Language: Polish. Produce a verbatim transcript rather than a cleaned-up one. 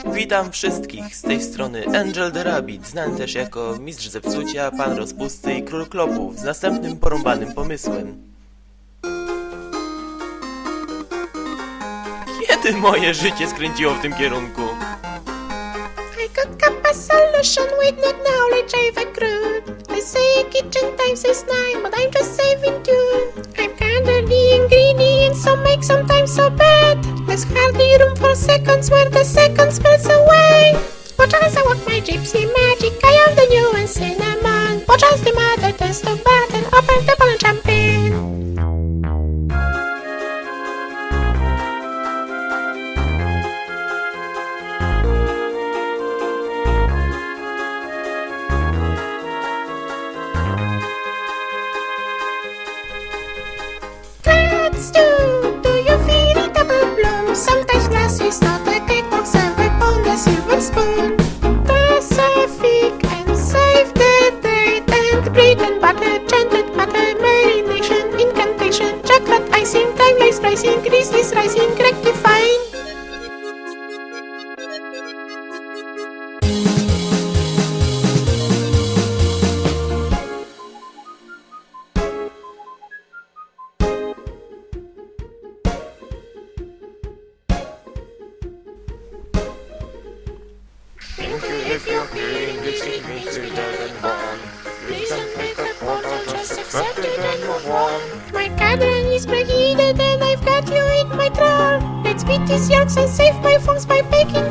Witam wszystkich, z tej strony Angel the Rabbit, znany też jako Mistrz Zepsucia, Pan Rozpusty i Król Klopów, z następnym porąbanym pomysłem. Kiedy moje życie skręciło w tym kierunku? I cook up a solution with no knowledge I've accrued. They say kitchen times is nine, but I'm just saving two. I'm kinda the ingredients, so make sometimes so bad. There's hardly room for seconds where the second smells away. Watch as I work my gypsy magic, I am the new and cinnamon. Watch as the mother turns to button, open the bottle and champagne. Do you feel it double bloom? Sometimes glass is not a cakewalk served on a silver spoon. Pacific and save the date and bread and butter, chanted butter, marination, incantation, chocolate icing, timeless pricing, grizzlies rising, rectifying. If you're hearing this, it means you're dead and gone. Please don't make a photo, just accept it and move on. My cadran is preheated and I've got you in my drawer. Let's beat these yolks and save my phones by baking